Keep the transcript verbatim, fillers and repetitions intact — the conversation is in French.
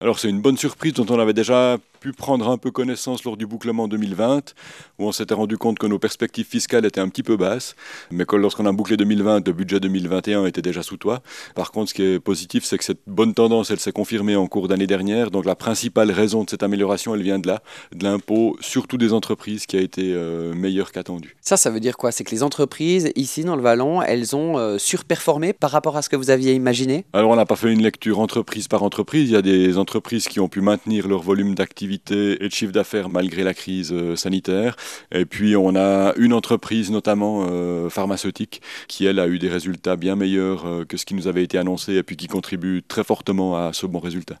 Alors c'est une bonne surprise dont on avait déjà pu prendre un peu connaissance lors du bouclement deux mille vingt, où on s'était rendu compte que nos perspectives fiscales étaient un petit peu basses, mais que lorsqu'on a bouclé deux mille vingt, le budget deux mille vingt et un était déjà sous toit. Par contre, ce qui est positif, c'est que cette bonne tendance, elle s'est confirmée en cours d'année dernière. Donc la principale raison de cette amélioration, elle vient de là, de l'impôt, surtout des entreprises, qui a été euh, meilleur qu'attendu. Ça, ça veut dire quoi? C'est que les entreprises ici dans le Vallon, elles ont euh, surperformé par rapport à ce que vous aviez imaginé? Alors, on n'a pas fait une lecture entreprise par entreprise. Il y a des entreprises qui ont pu maintenir leur volume d'activité et de chiffre d'affaires malgré la crise euh, sanitaire. Et puis, on a une entreprise, notamment euh, pharmaceutique, qui, elle, a eu des résultats bien meilleurs euh, que ce qui nous avait été annoncé et puis qui contribue très fortement à ce bon résultat.